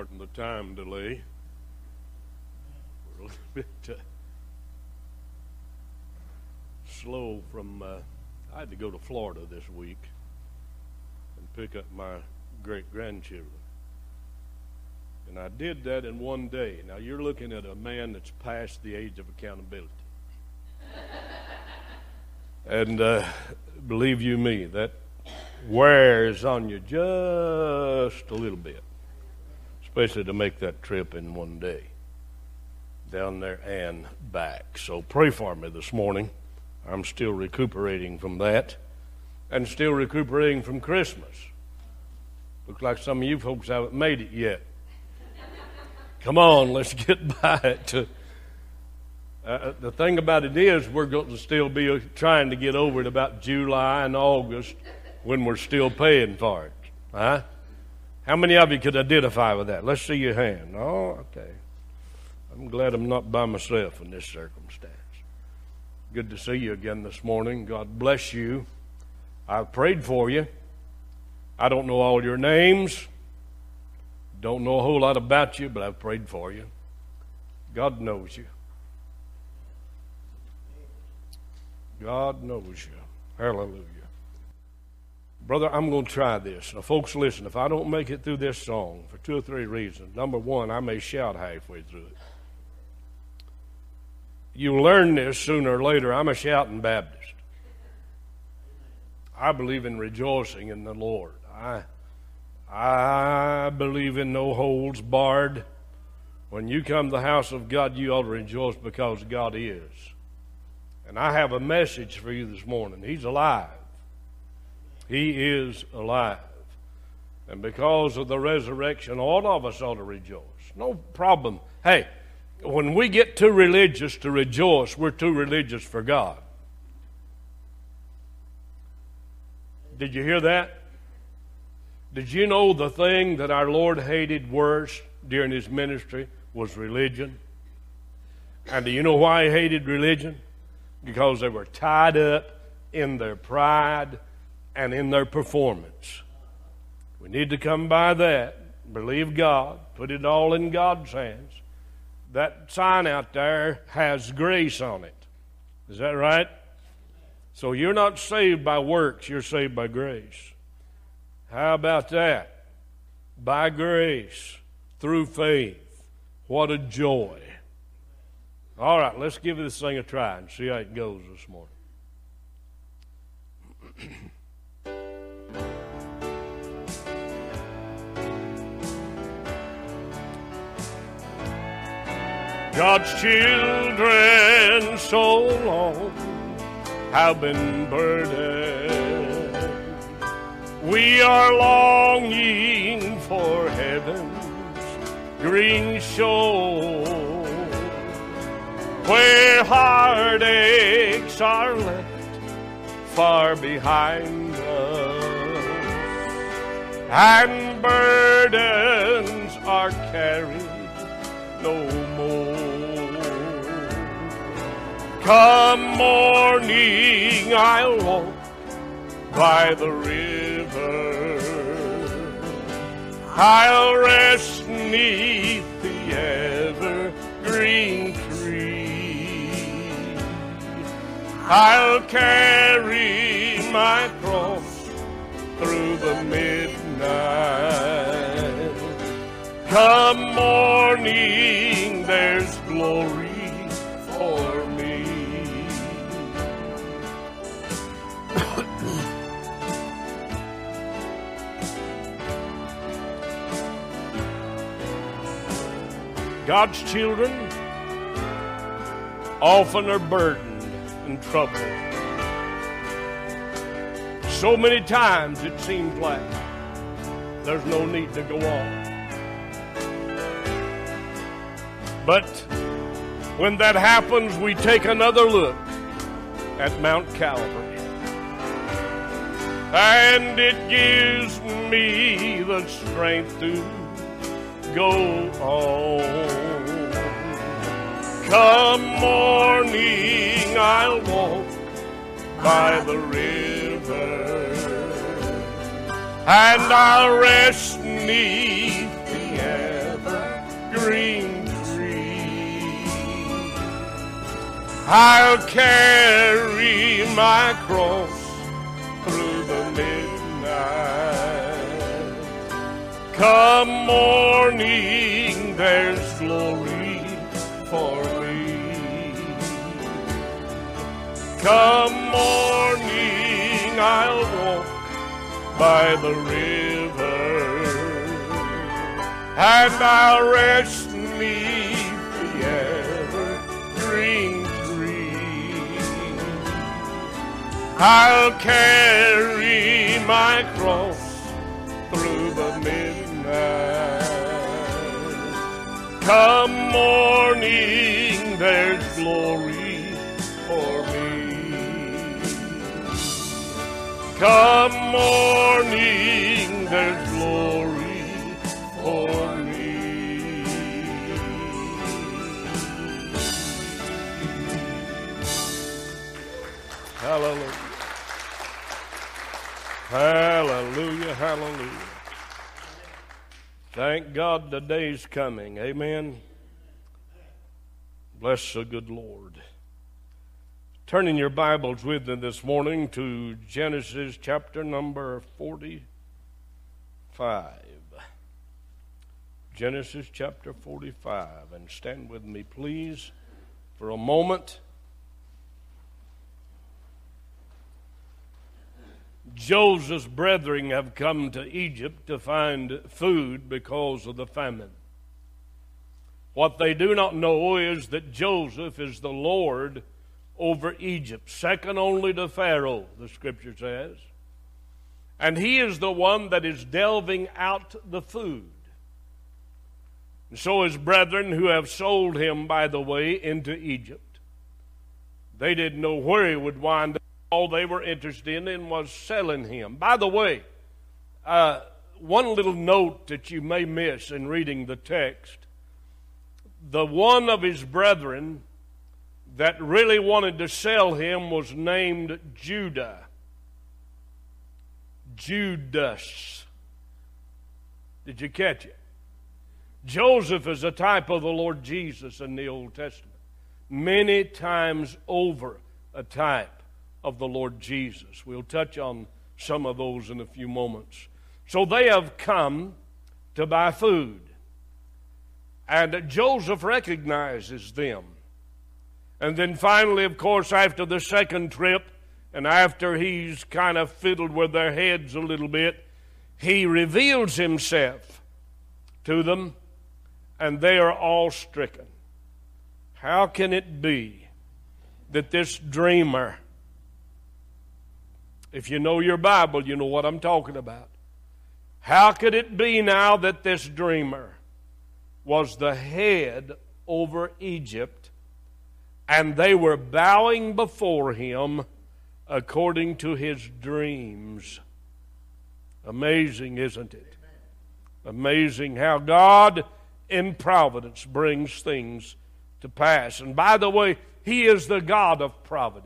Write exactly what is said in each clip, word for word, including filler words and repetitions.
Pardon the time delay. We're a little bit uh, slow from, uh, I had to go to Florida this week and pick up my great-grandchildren. And I did that in one day. Now, you're looking at a man that's past the age of accountability. And uh, believe you me, that wears on you just a little bit, especially to make that trip in one day, down there and back. So pray for me this morning. I'm still recuperating from that and still recuperating from Christmas. Looks like some of you folks haven't made it yet. Come on, let's get by it. Uh, the thing about it is we're going to still be trying to get over it about July and August when we're still paying for it. Huh? How many of you could identify with that? Let's see your hand. Oh, okay. I'm glad I'm not by myself in this circumstance. Good to see you again this morning. God bless you. I've prayed for you. I don't know all your names. Don't know a whole lot about you, but I've prayed for you. God knows you. God knows you. Hallelujah. Brother, I'm going to try this. Now, folks, listen. If I don't make it through this song for two or three reasons. Number one, I may shout halfway through it. You learn this sooner or later. I'm a shouting Baptist. I believe in rejoicing in the Lord. I, I believe in no holds barred. When you come to the house of God, you ought to rejoice because God is. And I have a message for you this morning. He's alive. He is alive. And because of the resurrection, all of us ought to rejoice. No problem. Hey, when we get too religious to rejoice, we're too religious for God. Did you hear that? Did you know the thing that our Lord hated worse during his ministry was religion? And do you know why he hated religion? Because they were tied up in their pride and in their performance. We need to come by that, believe God, put it all in God's hands. That sign out there has grace on it. Is that right? So you're not saved by works, you're saved by grace. How about that? By grace, through faith. What a joy. All right, let's give this thing a try and see how it goes this morning. God's children so long have been burdened. We are longing for heaven's green shore, where heartaches are left far behind us, and burdens are carried no more. Come morning, I'll walk by the river. I'll rest 'neath the evergreen tree. I'll carry my cross through the midnight. Come morning, there's glory for me. God's children often are burdened and troubled. So many times it seems like there's no need to go on. But when that happens, we take another look at Mount Calvary. And it gives me the strength to go on. Come morning, I'll walk by the river, and I'll rest 'neath the I'll carry my cross through the midnight. Come morning, there's glory for me. Come morning, I'll walk by the river, and I'll rest neath the evergreen tree. I'll carry my cross through the midnight. Come morning, there's glory for me. Come morning, there's glory for me. Hallelujah. Hallelujah, hallelujah. Thank God the day's coming. Amen. Bless the good Lord. Turning your Bibles with me this morning to Genesis chapter number forty-five. Genesis chapter forty-five. And stand with me, please, for a moment. Joseph's brethren have come to Egypt to find food because of the famine. What they do not know is that Joseph is the Lord over Egypt, second only to Pharaoh, the Scripture says. And he is the one that is delving out the food. And so his brethren who have sold him, by the way, into Egypt, they didn't know where he would wind up. All they were interested in was selling him. By the way, uh, one little note that you may miss in reading the text, the one of his brethren that really wanted to sell him was named Judah. Judas. Did you catch it? Joseph is a type of the Lord Jesus in the Old Testament. Many times over a type of the Lord Jesus. We'll touch on some of those in a few moments. So they have come to buy food. And Joseph recognizes them. And then finally, of course, after the second trip, and after he's kind of fiddled with their heads a little bit, he reveals himself to them, and they are all stricken. How can it be that this dreamer, if you know your Bible, you know what I'm talking about. How could it be now that this dreamer was the head over Egypt, and they were bowing before him according to his dreams? Amazing, isn't it? Amazing how God in providence brings things to pass. And by the way, he is the God of providence.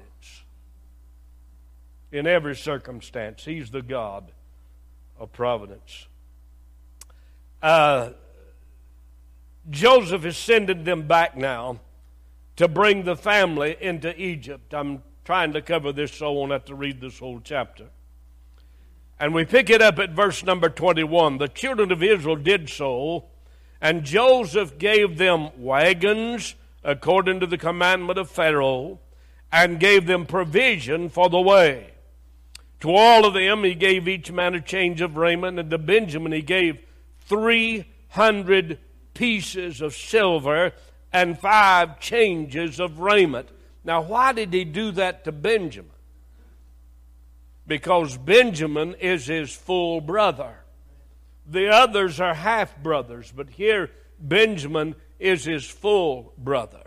In every circumstance, he's the God of providence. Uh, Joseph is sending them back now to bring the family into Egypt. I'm trying to cover this, so I won't have to read this whole chapter. And we pick it up at verse number twenty-one. The children of Israel did so, and Joseph gave them wagons according to the commandment of Pharaoh, and gave them provision for the way. To all of them he gave each man a change of raiment, and to Benjamin he gave three hundred pieces of silver and five changes of raiment. Now, why did he do that to Benjamin? Because Benjamin is his full brother. The others are half brothers, but here Benjamin is his full brother.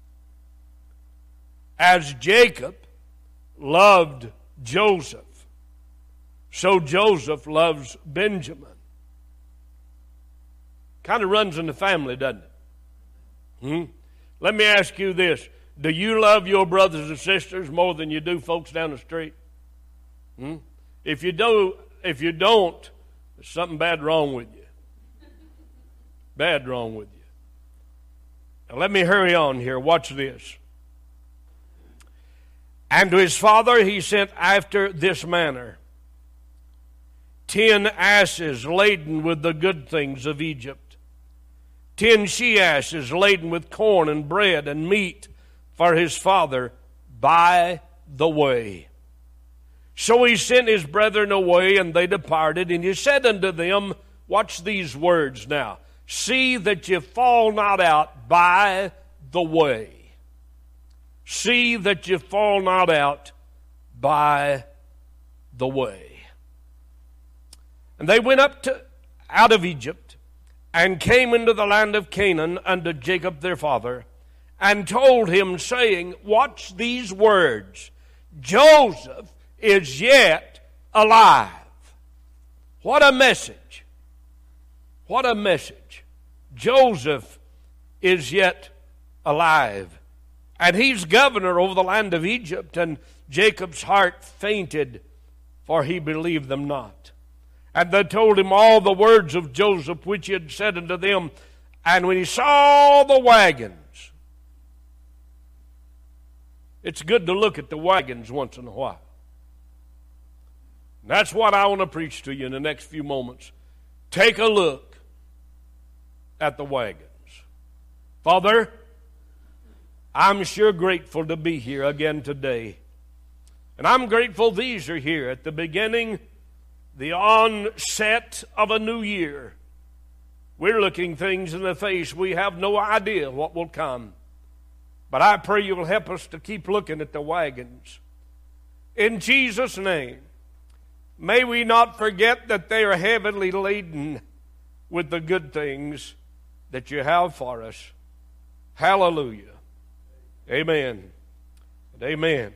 As Jacob loved Joseph, so Joseph loves Benjamin. Kind of runs in the family, doesn't it? Hmm? Let me ask you this. Do you love your brothers and sisters more than you do folks down the street? Hmm? If you do, if you don't, there's something bad wrong with you. Bad wrong with you. Now let me hurry on here. Watch this. And to his father he sent after this manner: ten asses laden with the good things of Egypt, ten she-asses laden with corn and bread and meat for his father by the way. So he sent his brethren away, and they departed. And he said unto them, watch these words now, see that ye fall not out by the way. See that ye fall not out by the way. And they went up to, out of Egypt, and came into the land of Canaan unto Jacob their father, and told him, saying, watch these words, Joseph is yet alive. What a message. What a message. Joseph is yet alive. And he's governor over the land of Egypt. And Jacob's heart fainted, for he believed them not. And they told him all the words of Joseph, which he had said unto them. And when he saw the wagons, it's good to look at the wagons once in a while. And that's what I want to preach to you in the next few moments. Take a look at the wagons. Father, I'm sure grateful to be here again today. And I'm grateful these are here at the beginning, the onset of a new year. We're looking things in the face. We have no idea what will come. But I pray you will help us to keep looking at the wagons. In Jesus' name, may we not forget that they are heavily laden with the good things that you have for us. Hallelujah. Amen. And amen.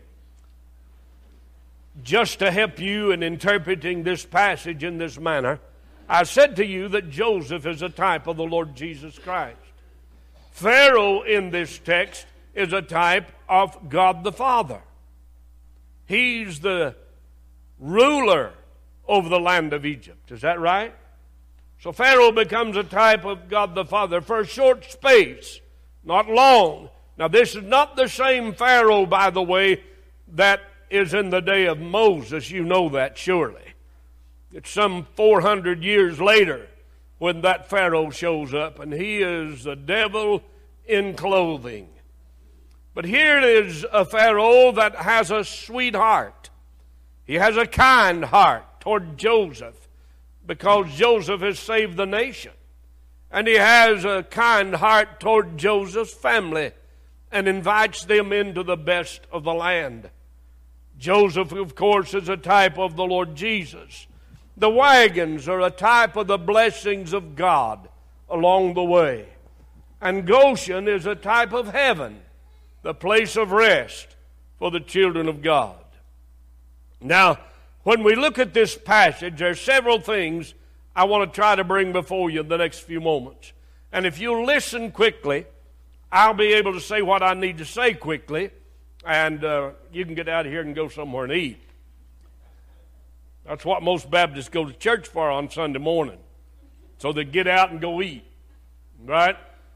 Just to help you in interpreting this passage in this manner, I said to you that Joseph is a type of the Lord Jesus Christ. Pharaoh in this text is a type of God the Father. He's the ruler over the land of Egypt. Is that right? So Pharaoh becomes a type of God the Father for a short space, not long. Now this is not the same Pharaoh, by the way, that is in the day of Moses. You know that surely. It's some four hundred years later when that Pharaoh shows up, and he is the devil in clothing. But here it is a Pharaoh that has a sweet heart. He has a kind heart toward Joseph because Joseph has saved the nation. And he has a kind heart toward Joseph's family and invites them into the best of the land. Joseph, of course, is a type of the Lord Jesus. The wagons are a type of the blessings of God along the way. And Goshen is a type of heaven, the place of rest for the children of God. Now, when we look at this passage, there are several things I want to try to bring before you in the next few moments. And if you listen quickly, I'll be able to say what I need to say quickly, and uh, you can get out of here and go somewhere and eat. That's what most Baptists go to church for on Sunday morning, so they get out and go eat, right?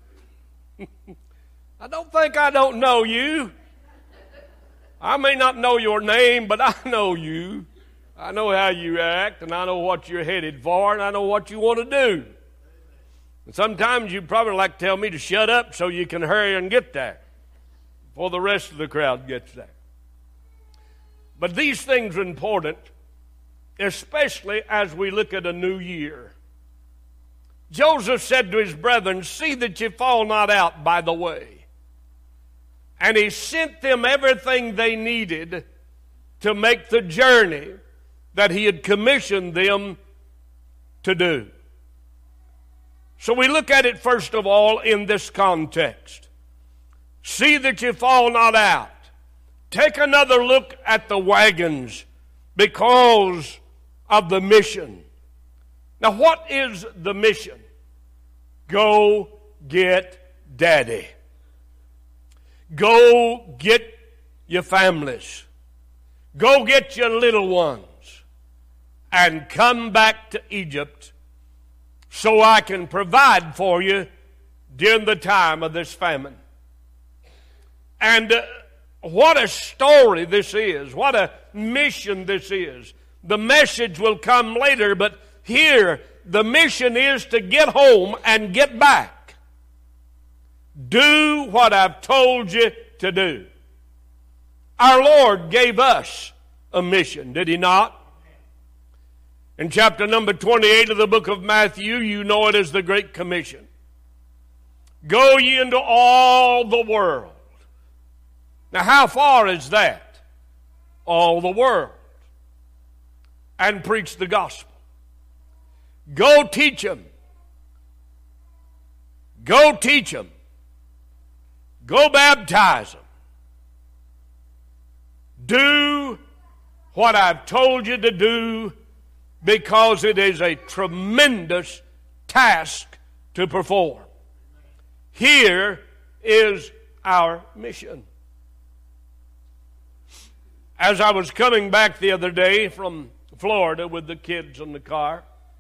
I don't think I don't know you. I may not know your name, but I know you. I know how you act, and I know what you're headed for, and I know what you want to do. And sometimes you'd probably like to tell me to shut up so you can hurry and get there before the rest of the crowd gets there. But these things are important, especially as we look at a new year. Joseph said to his brethren, see that you fall not out by the way. And he sent them everything they needed to make the journey that he had commissioned them to do. So we look at it first of all in this context. See that you fall not out. Take another look at the wagons because of the mission. Now what is the mission? Go get daddy. Go get your families. Go get your little ones. And come back to Egypt so I can provide for you during the time of this famine. And uh, what a story this is. What a mission this is. The message will come later, but here the mission is to get home and get back. Do what I've told you to do. Our Lord gave us a mission, did He not? In chapter number twenty-eight of the book of Matthew, you know it as the Great Commission. Go ye into all the world. Now, how far is that? All the world. And preach the gospel. Go teach them. Go teach them. Go baptize them. Do what I've told you to do, because it is a tremendous task to perform. Here is our mission. As I was coming back the other day from Florida with the kids in the car,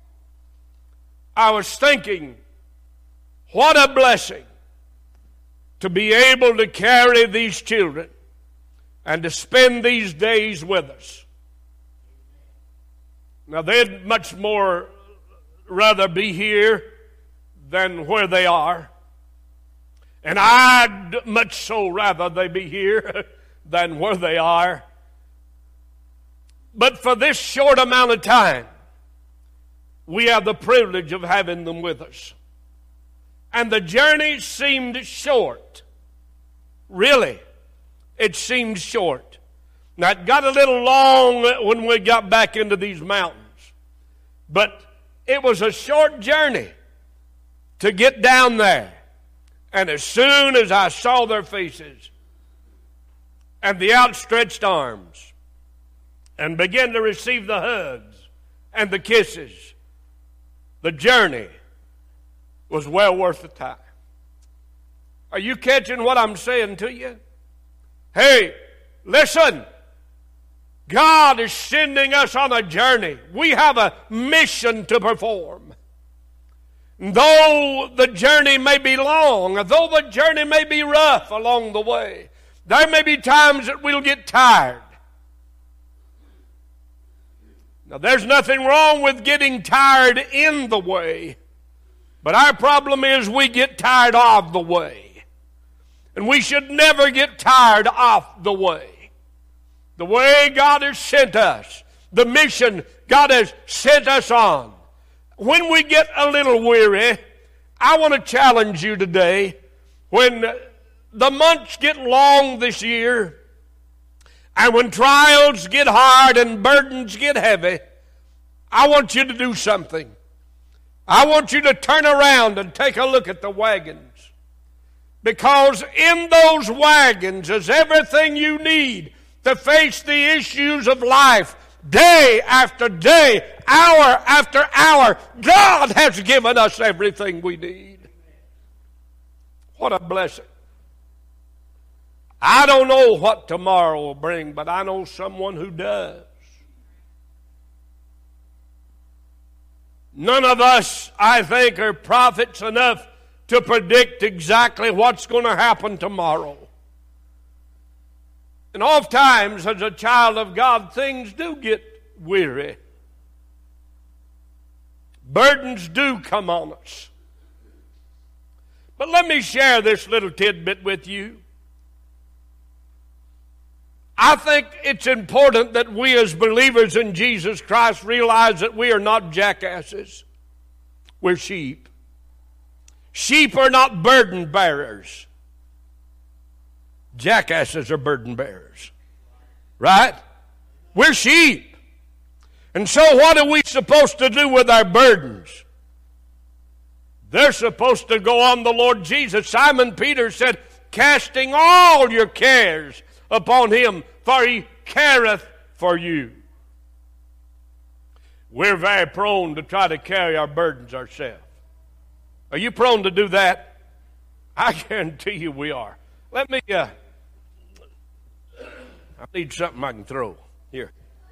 I was thinking, what a blessing to be able to carry these children and to spend these days with us. Now, they'd much more rather be here than where they are. And I'd much so rather they be here than where they are. But for this short amount of time, we have the privilege of having them with us. And the journey seemed short. Really, it seemed short. Now, it got a little long when we got back into these mountains. But it was a short journey to get down there. And as soon as I saw their faces and the outstretched arms and began to receive the hugs and the kisses, the journey was well worth the time. Are you catching what I'm saying to you? Hey, listen. God is sending us on a journey. We have a mission to perform. Though the journey may be long, though the journey may be rough along the way, there may be times that we'll get tired. Now, there's nothing wrong with getting tired in the way, but our problem is we get tired of the way. And we should never get tired of the way. The way God has sent us, the mission God has sent us on. When we get a little weary, I want to challenge you today, when the months get long this year, and when trials get hard and burdens get heavy, I want you to do something. I want you to turn around and take a look at the wagons. Because in those wagons is everything you need to face the issues of life day after day, hour after hour. God has given us everything we need. What a blessing. I don't know what tomorrow will bring, but I know someone who does. None of us, I think, are prophets enough to predict exactly what's going to happen tomorrow. And oftentimes, as a child of God, things do get weary. Burdens do come on us. But let me share this little tidbit with you. I think it's important that we as believers in Jesus Christ realize that we are not jackasses. We're sheep. Sheep are not burden bearers. Jackasses are burden bearers. Right? We're sheep. And so what are we supposed to do with our burdens? They're supposed to go on the Lord Jesus. Simon Peter said, casting all your cares upon Him, for He careth for you. We're very prone to try to carry our burdens ourselves. Are you prone to do that? I guarantee you we are. Let me, uh, I need something I can throw. Here.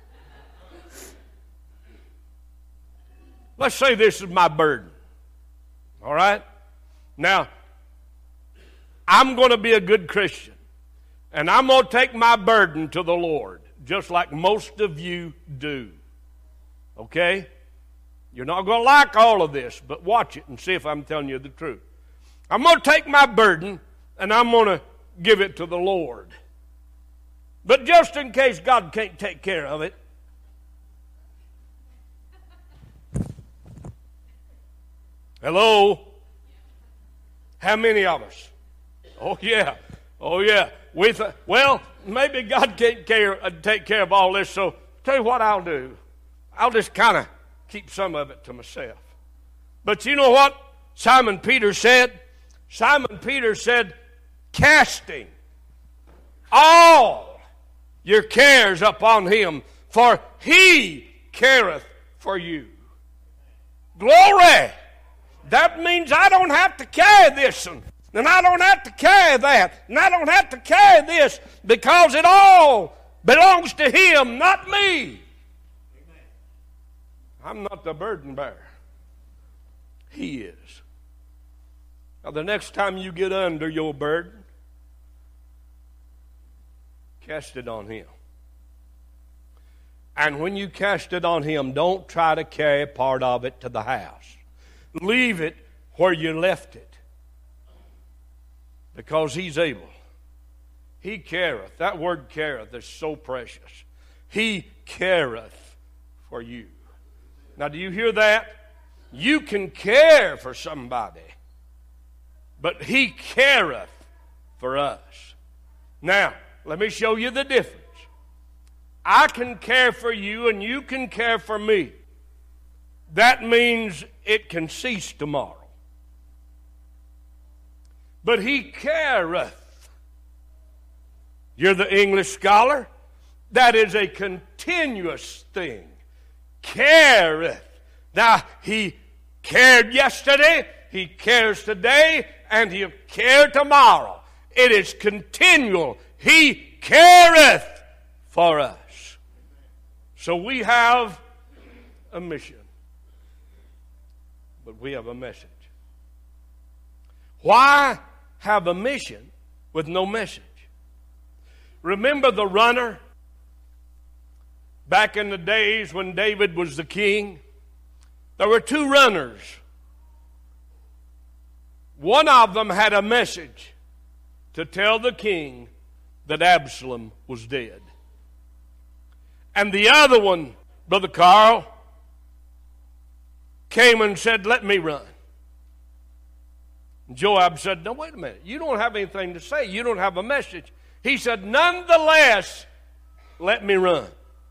Let's say this is my burden. All right? Now, I'm going to be a good Christian. And I'm going to take my burden to the Lord, just like most of you do. Okay? You're not going to like all of this, but watch it and see if I'm telling you the truth. I'm going to take my burden and I'm going to give it to the Lord. But just in case God can't take care of it, hello? How many of us? Oh, yeah. Oh, yeah. We th- well, maybe God can't care, uh, take care of all this, so tell you what I'll do. I'll just kind of keep some of it to myself. But you know what Simon Peter said? Simon Peter said, casting all your cares upon him, for he careth for you. Glory! That means I don't have to carry this one. And I don't have to carry that. And I don't have to carry this, because it all belongs to him, not me. I'm not the burden bearer. He is. Now, the next time you get under your burden, cast it on him. And when you cast it on him, don't try to carry part of it to the house. Leave it where you left it. Because he's able. He careth. That word careth is so precious. He careth for you. Now, do you hear that? You can care for somebody, but he careth for us. Now, let me show you the difference. I can care for you and you can care for me. That means it can cease tomorrow. But he careth. You're the English scholar. That is a continuous thing. Careth. Now, he cared yesterday, he cares today, and he'll care tomorrow. It is continual. He careth for us. So we have a mission. But we have a message. Why have a mission with no message? Remember the runner? Back in the days when David was the king, there were two runners. One of them had a message to tell the king that Absalom was dead. And the other one, Brother Carl, came and said, let me run. And Joab said, no, wait a minute. You don't have anything to say. You don't have a message. He said, nonetheless, let me run.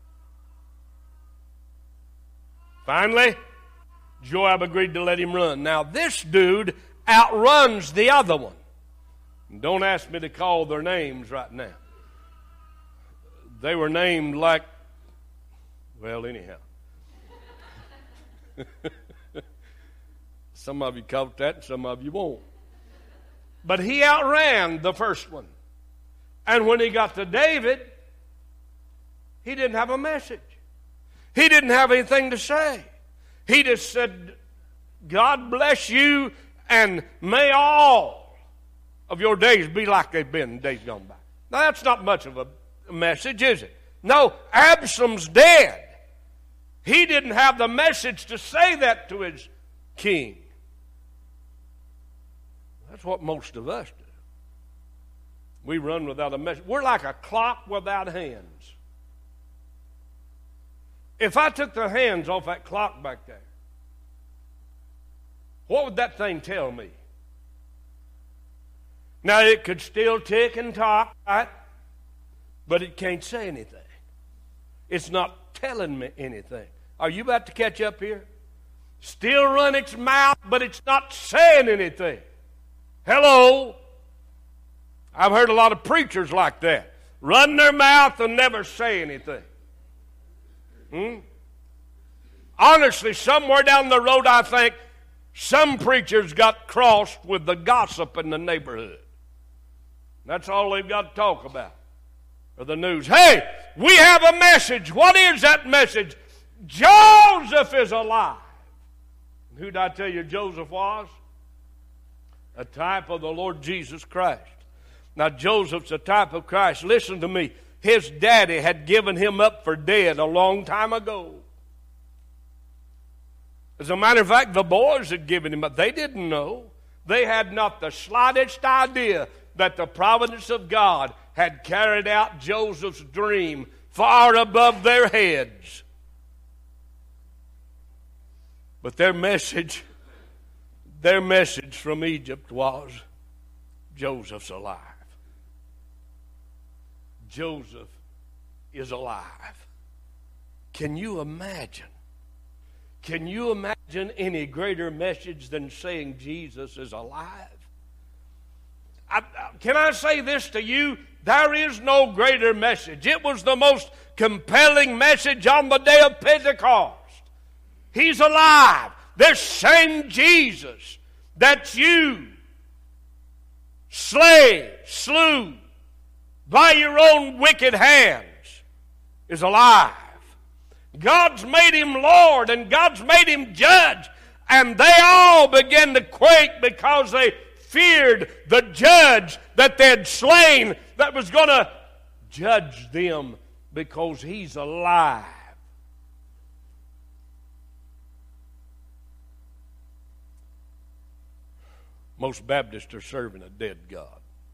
Finally, Joab agreed to let him run. Now, this dude outruns the other one. And don't ask me to call their names right now. They were named like, well, anyhow. Some of you caught that and some of you won't. But he outran the first one. And when he got to David, he didn't have a message. He didn't have anything to say. He just said, God bless you, and may all of your days be like they've been in days gone by. Now, that's not much of a message, is it? No, Absalom's dead. He didn't have the message to say that to his king. That's what most of us do. We run without a message. We're like a clock without hands. If I took the hands off that clock back there, what would that thing tell me? Now, it could still tick and talk, right? But it can't say anything. It's not telling me anything. Are you about to catch up here? Still run its mouth, but it's not saying anything. Hello? I've heard a lot of preachers like that. Run their mouth and never say anything. Hmm? Honestly, somewhere down the road, I think some preachers got crossed with the gossip in the neighborhood. That's all they've got to talk about. Or the news. Hey, we have a message. What is that message? Joseph is alive. Who did I tell you Joseph was? A type of the Lord Jesus Christ. Now, Joseph's a type of Christ. Listen to me. His daddy had given him up for dead a long time ago. As a matter of fact, the boys had given him up. They didn't know. They had not the slightest idea that the providence of God had carried out Joseph's dream far above their heads. But their message, their message from Egypt was, Joseph's alive. Joseph is alive. Can you imagine? Can you imagine any greater message than saying Jesus is alive? I, can I say this to you? There is no greater message. It was the most compelling message on the day of Pentecost. He's alive. This same Jesus that you slay, slew by your own wicked hands is alive. God's made him Lord and God's made him judge. And they all began to quake because they feared the judge that they had slain that was going to judge them because he's alive. Most Baptists are serving a dead God.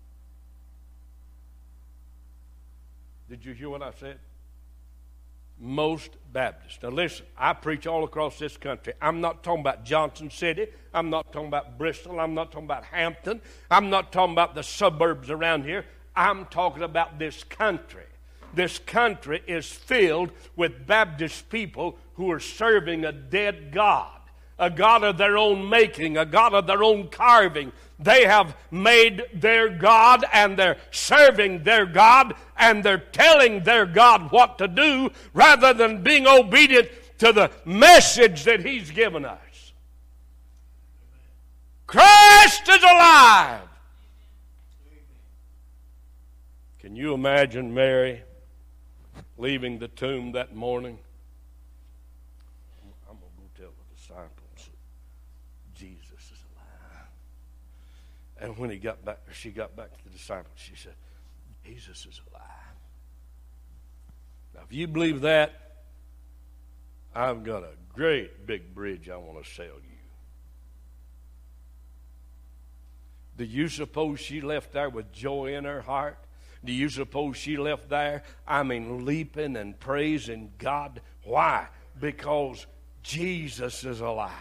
Did you hear what I said? Most Baptists. Now listen, I preach all across this country. I'm not talking about Johnson City. I'm not talking about Bristol. I'm not talking about Hampton. I'm not talking about the suburbs around here. I'm talking about this country. This country is filled with Baptist people who are serving a dead God. A God of their own making, a God of their own carving. They have made their God and they're serving their God and they're telling their God what to do rather than being obedient to the message that he's given us. Christ is alive. Can you imagine Mary leaving the tomb that morning? I'm going to go tell the disciples. And when he got back, or she got back to the disciples, she said, Jesus is alive. Now, if you believe that, I've got a great big bridge I want to sell you. Do you suppose she left there with joy in her heart? Do you suppose she left there, I mean, leaping and praising God? Why? Because Jesus is alive.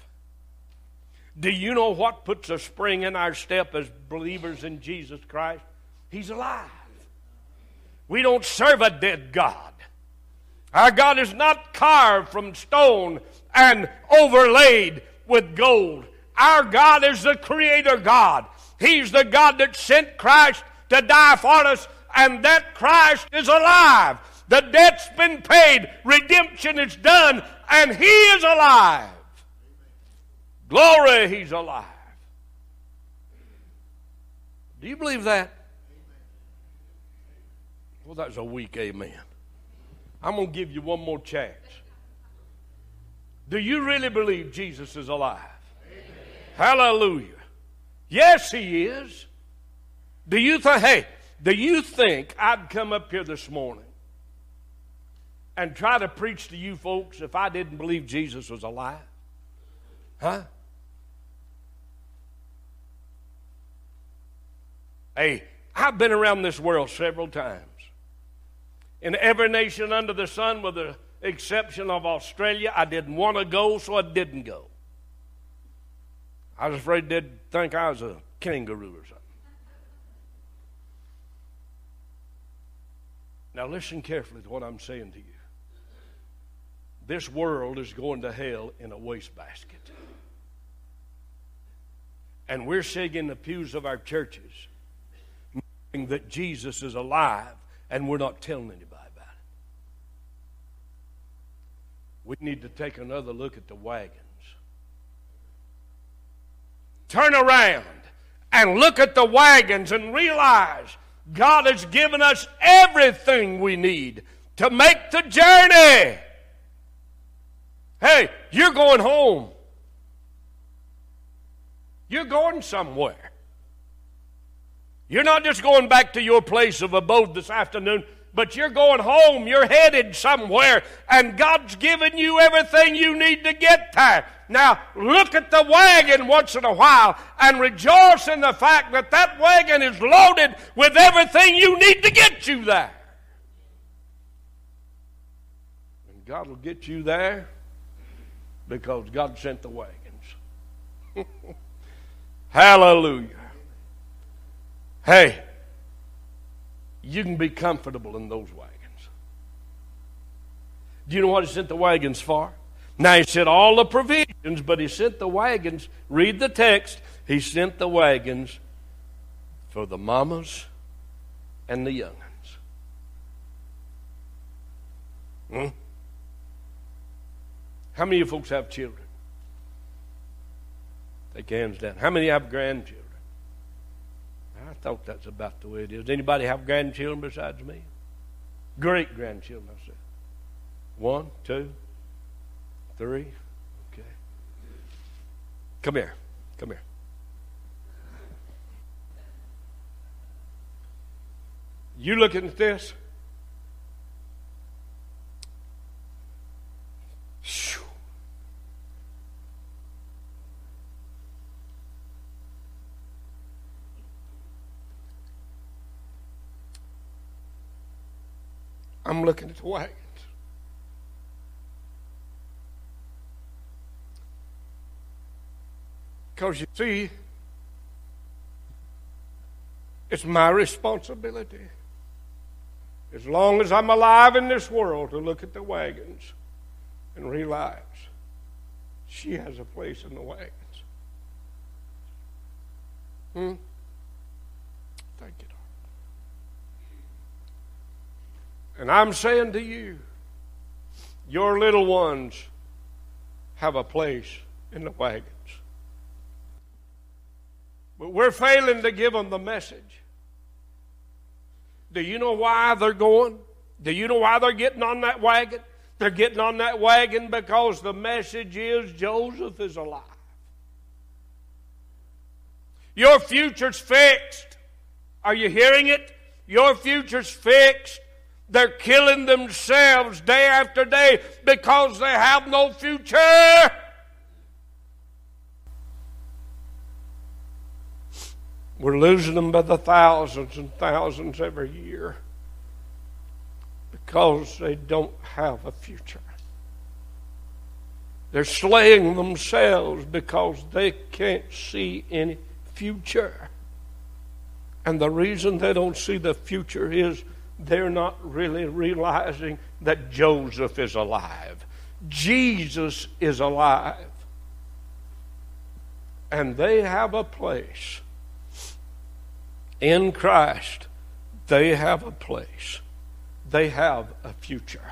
Do you know what puts a spring in our step as believers in Jesus Christ? He's alive. We don't serve a dead God. Our God is not carved from stone and overlaid with gold. Our God is the Creator God. He's the God that sent Christ to die for us, and that Christ is alive. The debt's been paid. Redemption is done, and He is alive. Glory, He's alive. Do you believe that? Well, that's a weak amen. I'm going to give you one more chance. Do you really believe Jesus is alive? Amen. Hallelujah. Yes, He is. Do you think, hey, do you think I'd come up here this morning and try to preach to you folks if I didn't believe Jesus was alive? Huh? Hey, I've been around this world several times. In every nation under the sun, with the exception of Australia, I didn't want to go, so I didn't go. I was afraid they'd think I was a kangaroo or something. Now listen carefully to what I'm saying to you. This world is going to hell in a wastebasket. And we're sitting in the pews of our churches knowing that Jesus is alive, and we're not telling anybody about it. We need to take another look at the wagons. Turn around and look at the wagons and realize God has given us everything we need to make the journey. Hey, you're going home. You're going somewhere. You're not just going back to your place of abode this afternoon, but you're going home. You're headed somewhere, and God's given you everything you need to get there. Now, look at the wagon once in a while and rejoice in the fact that that wagon is loaded with everything you need to get you there. And God will get you there because God sent the wagons. Hallelujah. Hey, you can be comfortable in those wagons. Do you know what He sent the wagons for? Now, He sent all the provisions, but He sent the wagons. Read the text. He sent the wagons for the mamas and the young'uns. Hmm? How many of you folks have children? Take your hands down. How many have grandchildren? I thought that's about the way it is. Anybody have grandchildren besides me? Great grandchildren, I said. One, two, three. Okay. Come here. Come here. You looking at this? Shoo. I'm looking at the wagons. Because you see, it's my responsibility, as long as I'm alive in this world, to look at the wagons and realize she has a place in the wagons. Hmm? Thank you, Lord. And I'm saying to you, your little ones have a place in the wagons. But we're failing to give them the message. Do you know why they're going? Do you know why they're getting on that wagon? They're getting on that wagon because the message is Joseph is alive. Your future's fixed. Are you hearing it? Your future's fixed. They're killing themselves day after day because they have no future. We're losing them by the thousands and thousands every year because they don't have a future. They're slaying themselves because they can't see any future. And the reason they don't see the future is they're not really realizing that Joseph is alive. Jesus is alive. And they have a place. In Christ, they have a place. They have a future.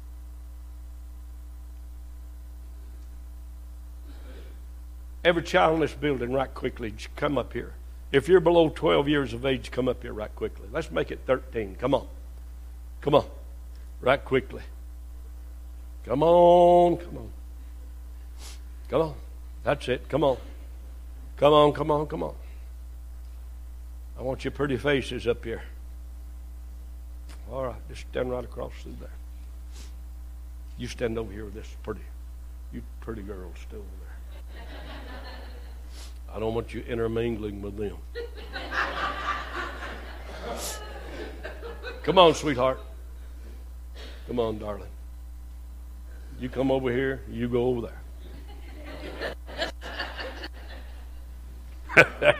Every child in this building, right quickly, come up here. If you're below twelve years of age, come up here right quickly. Let's make it thirteen. Come on. Come on. Right quickly. Come on. Come on. Come on. That's it. Come on. Come on, come on, come on. I want your pretty faces up here. All right, just stand right across through there. You stand over here with this pretty, you pretty girls still over there. I don't want you intermingling with them. Come on, sweetheart. Come on, darling. You come over here, you go over there.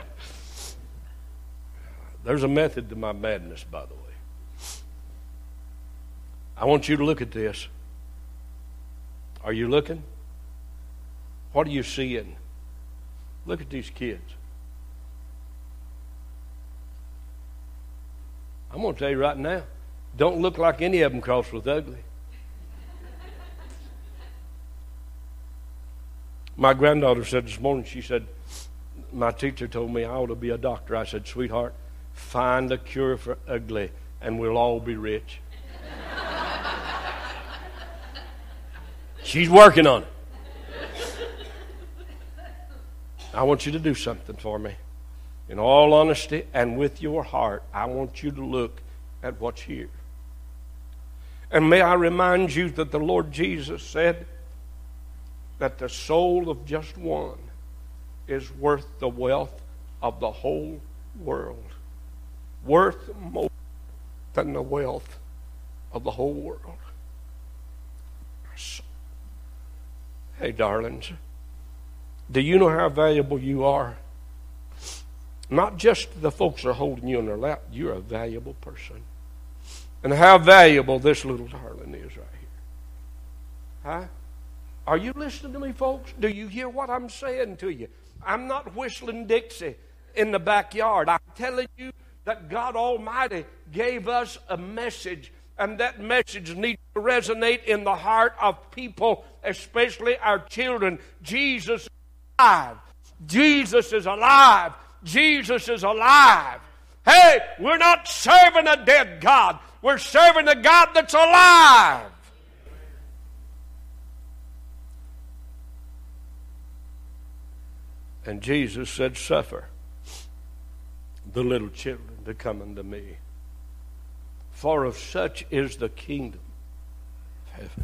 There's a method to my madness, by the way. I want you to look at this. Are you looking? What are you seeing? Look at these kids. I'm going to tell you right now, don't look like any of them crossed with ugly. My granddaughter said this morning, she said, my teacher told me I ought to be a doctor. I said, sweetheart, find a cure for ugly and we'll all be rich. She's working on it. I want you to do something for me. in all honesty and with your heart, I want you to look at what's here. And may I remind you that the Lord Jesus said that the soul of just one is worth the wealth of the whole world. Worth more than the wealth of the whole world. Hey, darlings, do you know how valuable you are? Not just the folks that are holding you in their lap. You're a valuable person. And how valuable this little darling is right here. Huh? Are you listening to me, folks? Do you hear what I'm saying to you? I'm not whistling Dixie in the backyard. I'm telling you that God Almighty gave us a message, and that message needs to resonate in the heart of people, especially our children. Jesus is alive. Jesus is alive. Jesus is alive. Hey, we're not serving a dead God. We're serving a God that's alive. And Jesus said, suffer the little children to come unto me. For of such is the kingdom of heaven.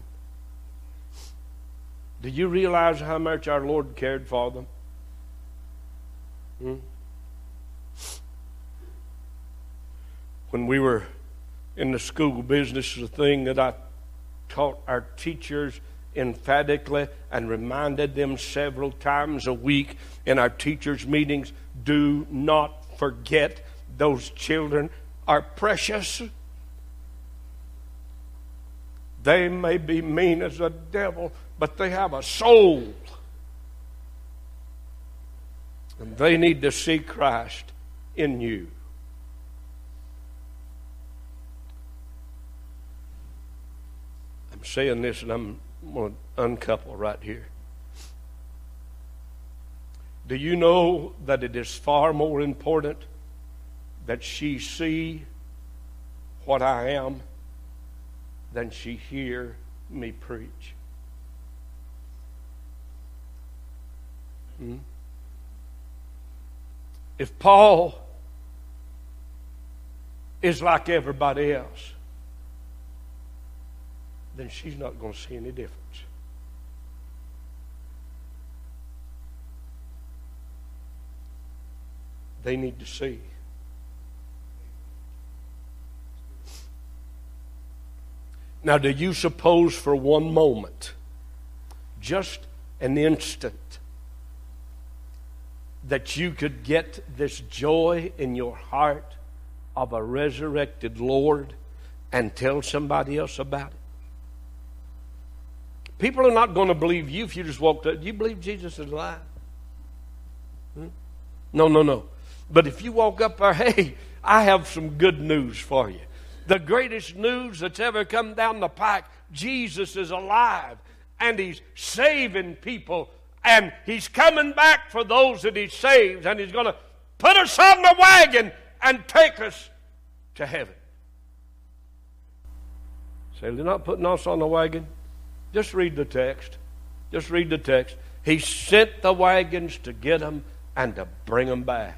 Do you realize how much our Lord cared for them? Hmm? When we were in the school business, the thing that I taught our teachers emphatically and reminded them several times a week in our teachers' meetings, do not forget those children are precious. They may be mean as a devil, but they have a soul. And they need to see Christ in you. I'm saying this, and I'm going to uncouple right here. Do you know that it is far more important that she see what I am than she hear me preach? Hmm? If Paul is like everybody else, then she's not going to see any difference. They need to see. Now, do you suppose for one moment, just an instant, that you could get this joy in your heart of a resurrected Lord and tell somebody else about it? People are not going to believe you if you just walked up. Do you believe Jesus is alive? Hmm? No, no, no. But if you walk up there, hey, I have some good news for you. The greatest news that's ever come down the pike, Jesus is alive, and He's saving people, and He's coming back for those that He saves, and He's going to put us on the wagon and take us to heaven. Say, they're not putting us on the wagon. Just read the text. Just read the text. He sent the wagons to get them and to bring them back.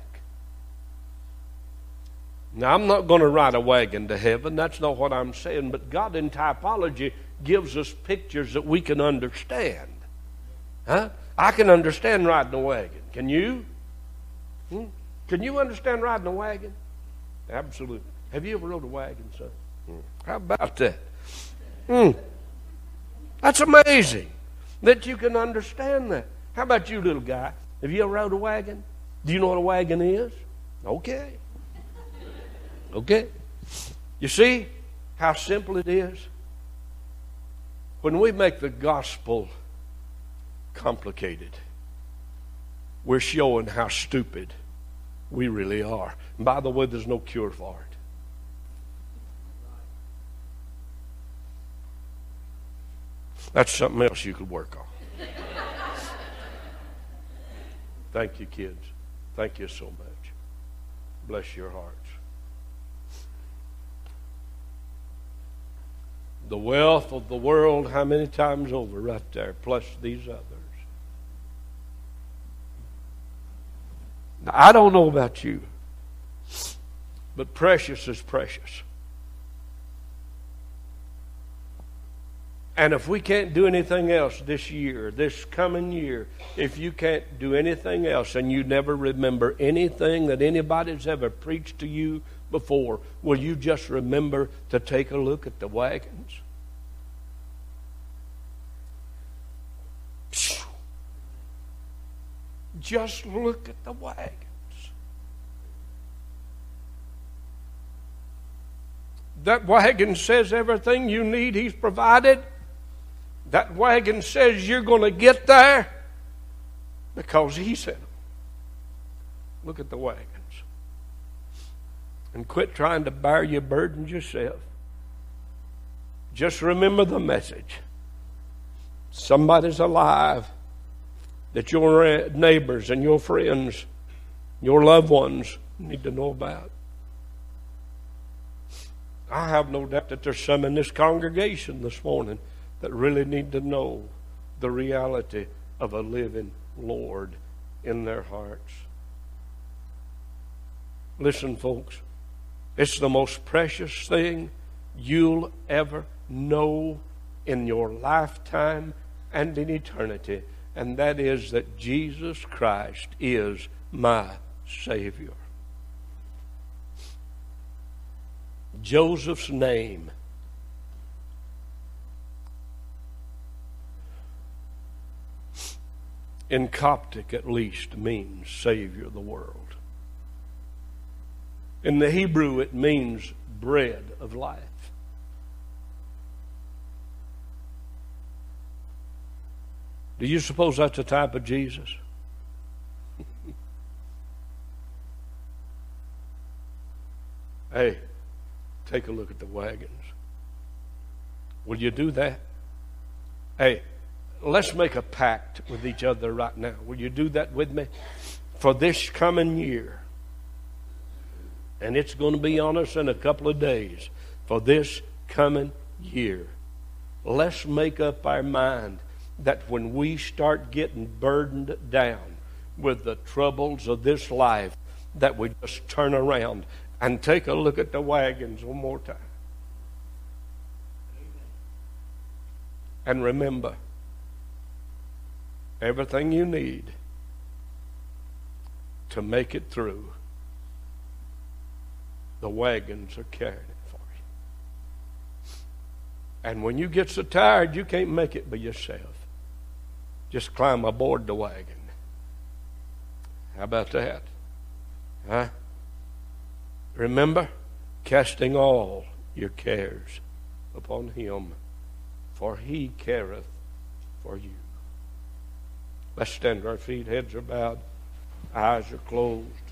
Now, I'm not going to ride a wagon to heaven. That's not what I'm saying. But God in typology gives us pictures that we can understand. Huh? I can understand riding a wagon. Can you? Hmm? Can you understand riding a wagon? Absolutely. Have you ever rode a wagon, son? Hmm. How about that? Hmm. That's amazing that you can understand that. How about you, little guy? Have you ever rode a wagon? Do you know what a wagon is? Okay. Okay. You see how simple it is? When we make the gospel complicated, we're showing how stupid we really are. And by the way, there's no cure for it. That's something else you could work on. Thank you, kids. Thank you so much. Bless your hearts. The wealth of the world, how many times over right there, plus these others. Now, I don't know about you, but precious is precious. And if we can't do anything else this year, this coming year, if you can't do anything else and you never remember anything that anybody's ever preached to you before, will you just remember to take a look at the wagons? Just look at the wagons. That wagon says everything you need, He's provided. That wagon says you're going to get there because He said it. Look at the wagons. And quit trying to bear your burdens yourself. Just remember the message. Somebody's alive that your neighbors and your friends, your loved ones need to know about. I have no doubt that there's some in this congregation this morning that really need to know the reality of a living Lord in their hearts. Listen, folks, it's the most precious thing you'll ever know in your lifetime and in eternity, and that is that Jesus Christ is my Savior. Joseph's name in Coptic at least means Savior of the world. In the Hebrew it means bread of life. Do you suppose that's a type of Jesus? Hey, take a look at the wagons. Will you do that? Hey, let's make a pact with each other right now. Will you do that with me? For this coming year, and it's going to be on us in a couple of days, for this coming year, let's make up our mind that when we start getting burdened down with the troubles of this life, that we just turn around and take a look at the wagons one more time. And remember, everything you need to make it through, the wagons are carrying it for you. And when you get so tired you can't make it by yourself, just climb aboard the wagon. How about that? Huh? Remember, casting all your cares upon Him, for He careth for you. Let's stand to our feet, heads are bowed, eyes are closed.